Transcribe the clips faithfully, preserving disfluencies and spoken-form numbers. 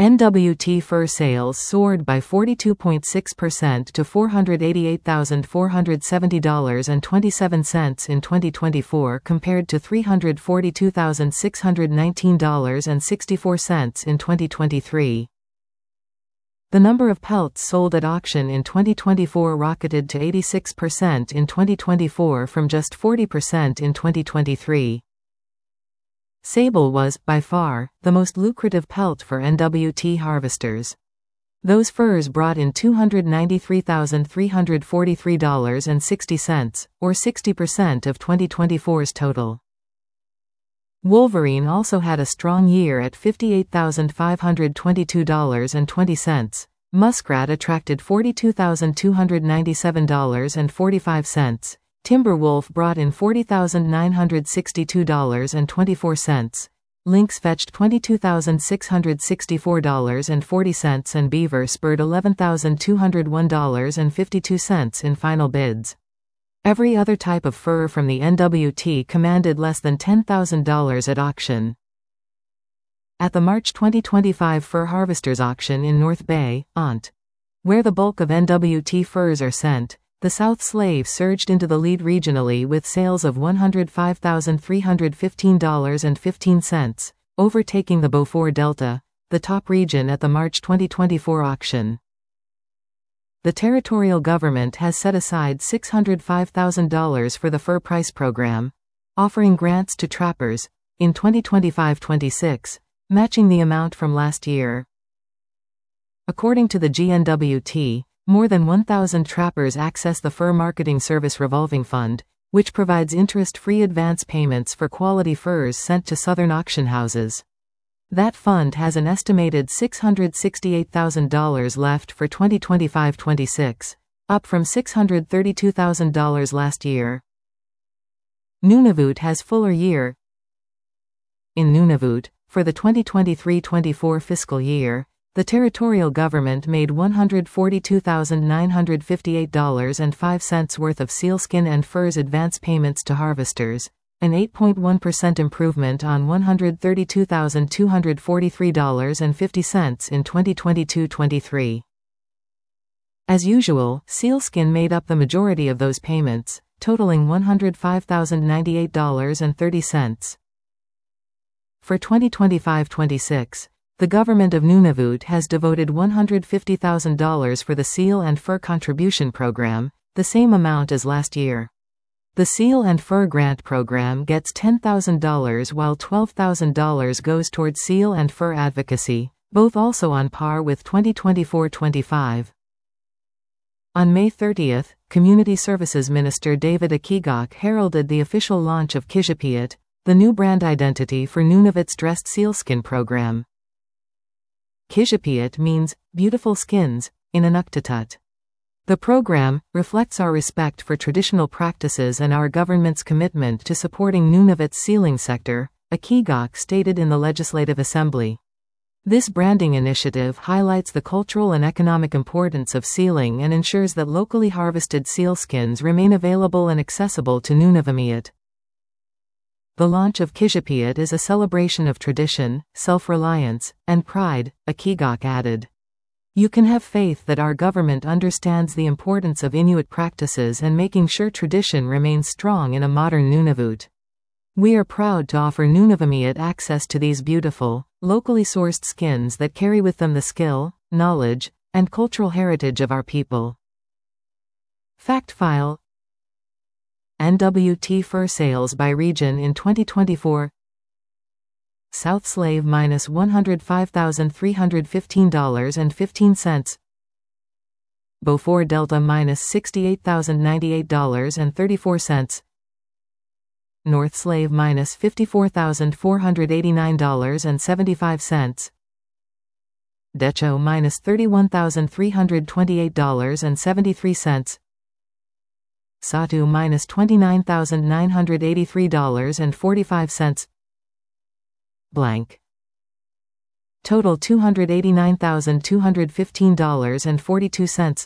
N W T fur sales soared by forty-two point six percent to four hundred eighty-eight thousand four hundred seventy dollars and twenty-seven cents in twenty twenty-four compared to three hundred forty-two thousand six hundred nineteen dollars and sixty-four cents in twenty twenty-three. The number of pelts sold at auction in twenty twenty-four rocketed to eighty-six percent in twenty twenty-four from just forty percent in twenty twenty-three. Sable was, by far, the most lucrative pelt for N W T harvesters. Those furs brought in two hundred ninety-three thousand three hundred forty-three dollars and sixty cents, or sixty percent of twenty twenty-four's total. Wolverine also had a strong year at fifty-eight thousand five hundred twenty-two dollars and twenty cents. Muskrat attracted forty-two thousand two hundred ninety-seven dollars and forty-five cents. Timberwolf brought in forty thousand nine hundred sixty-two dollars and twenty-four cents. Lynx fetched twenty-two thousand six hundred sixty-four dollars and forty cents and Beaver spurred eleven thousand two hundred one dollars and fifty-two cents in final bids. Every other type of fur from the N W T commanded less than ten thousand dollars at auction. At the March twenty twenty-five Fur Harvesters Auction in North Bay, Ont, where the bulk of N W T furs are sent, the South Slave surged into the lead regionally with sales of one hundred five thousand three hundred fifteen dollars and fifteen cents, overtaking the Beaufort Delta, the top region at the March twenty twenty-four auction. The territorial government has set aside six hundred five thousand dollars for the Fur Price Program, offering grants to trappers, in twenty twenty-five twenty-six, matching the amount from last year. According to the G N W T, more than one thousand trappers access the Fur Marketing Service Revolving Fund, which provides interest-free advance payments for quality furs sent to southern auction houses. That fund has an estimated six hundred sixty-eight thousand dollars left for twenty twenty-five twenty-six, up from six hundred thirty-two thousand dollars last year. Nunavut has fuller year. In Nunavut, for the twenty twenty-three twenty-four fiscal year, the territorial government made one hundred forty-two thousand nine hundred fifty-eight dollars and five cents worth of sealskin and furs advance payments to harvesters, an eight point one percent improvement on one hundred thirty-two thousand two hundred forty-three dollars and fifty cents in twenty twenty-two twenty-three. As usual, sealskin made up the majority of those payments, totaling one hundred five thousand ninety-eight dollars and thirty cents. For twenty twenty-five twenty-six, the government of Nunavut has devoted one hundred fifty thousand dollars for the Seal and Fur Contribution Program, the same amount as last year. The Seal and Fur Grant Program gets ten thousand dollars while twelve thousand dollars goes towards seal and fur advocacy, both also on par with twenty twenty-four twenty-five. On May thirtieth, Community Services Minister David Akigok heralded the official launch of Kijipiat, the new brand identity for Nunavut's dressed sealskin program. Kijipiat means beautiful skins in Inuktitut. The program reflects our respect for traditional practices and our government's commitment to supporting Nunavut's sealing sector, Akigok stated in the Legislative Assembly. This branding initiative highlights the cultural and economic importance of sealing and ensures that locally harvested sealskins remain available and accessible to Nunavummiut. The launch of Kijipiat is a celebration of tradition, self-reliance, and pride, Akigok added. You can have faith that our government understands the importance of Inuit practices and making sure tradition remains strong in a modern Nunavut. We are proud to offer Nunavummiut access to these beautiful, locally sourced skins that carry with them the skill, knowledge, and cultural heritage of our people. Fact file: N W T fur sales by region in twenty twenty-four. South Slave minus one hundred five thousand three hundred fifteen dollars and fifteen cents. Beaufort Delta minus sixty-eight thousand ninety-eight dollars and thirty-four cents. North Slave minus fifty-four thousand four hundred eighty-nine dollars and seventy-five cents. Decho minus thirty-one thousand three hundred twenty-eight dollars and seventy-three cents. Satu minus twenty-nine thousand nine hundred eighty-three dollars and forty-five cents. Blank. Total two hundred eighty-nine thousand two hundred fifteen dollars and forty-two cents.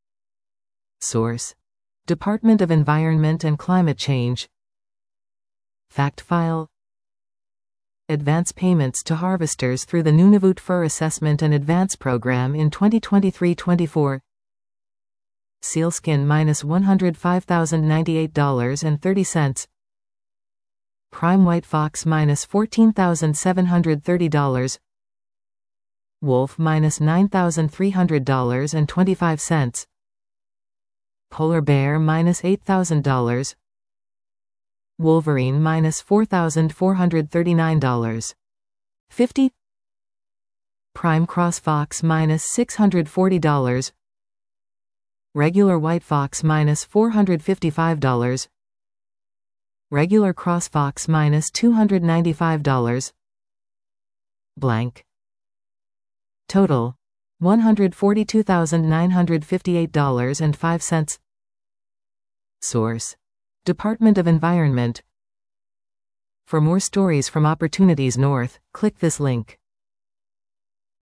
Source: Department of Environment and Climate Change. Fact file: Advance payments to harvesters through the Nunavut Fur Assessment and Advance Program in twenty twenty-three twenty-four. Sealskin minus one hundred five thousand ninety-eight dollars and thirty cents. Prime White Fox minus fourteen thousand seven hundred thirty dollars. Wolf minus nine thousand three hundred dollars and twenty-five cents. Polar Bear minus eight thousand dollars. Wolverine minus four thousand four hundred thirty-nine dollars and fifty cents. Prime Cross Fox minus six hundred forty dollars. Regular White Fox minus four hundred fifty-five dollars. Regular Cross Fox minus two hundred ninety-five dollars. Blank. Total one hundred forty-two thousand nine hundred fifty-eight dollars and five cents. Source: Department of Environment. For more stories from Opportunities North, click this link.